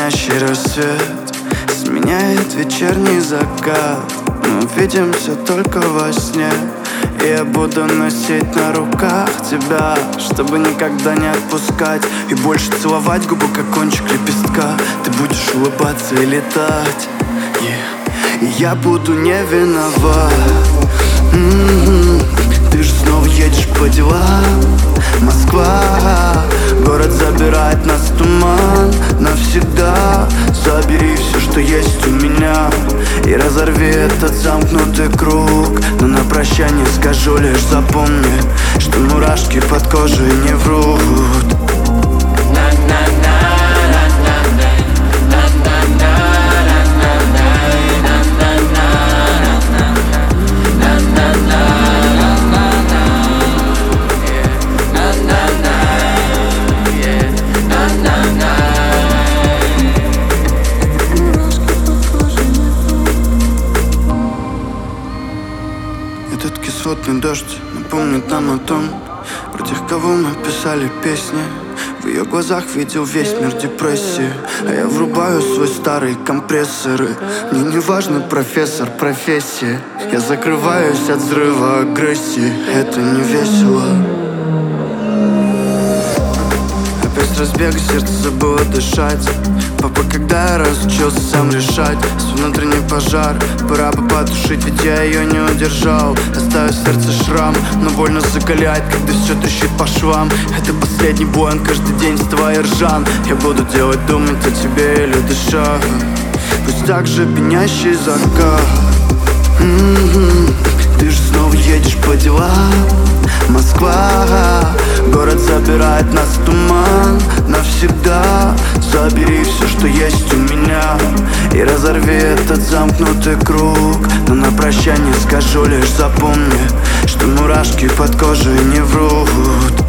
пьянящий рассвет сменяет вечерний закат. Мы увидимся только во сне, и я буду носить на руках тебя, чтобы никогда не отпускать и больше целовать губы, как кончик лепестка. Ты будешь улыбаться и летать, и я буду не виноват. Ты же снова едешь по делам. Москва, город забирает нас в туман навсегда. Забери все, что есть у меня, и разорви этот замкнутый круг. Но на прощание скажу лишь: запомни, что мурашки под кожей не врут. Этот кислотный дождь напомнит нам о том, про тех, кого мы писали песни. В ее глазах видел весь мир депрессии, а я врубаю свой старый компрессор. Мне не важно, профессор, профессия. Я закрываюсь от взрыва агрессии. Это не весело. Опять с разбега сердце забыло дышать. Папа, когда я разучился сам решать свой внутренний пожар, пора бы потушить, ведь я ее не удержал. Оставив в сердце шрам, но больно закаляет, когда все трещит по швам. Это последний бой, он каждый день с твоей ржан. Я буду делать, думать о тебе или дыша. Пусть так же пьянящий закат. Ты же снова едешь по делам. Москва, город забирает нас в туман навсегда. Забери все, что есть у меня, и разорви этот замкнутый круг. Но на прощание скажу лишь: запомни, что мурашки под кожей не врут.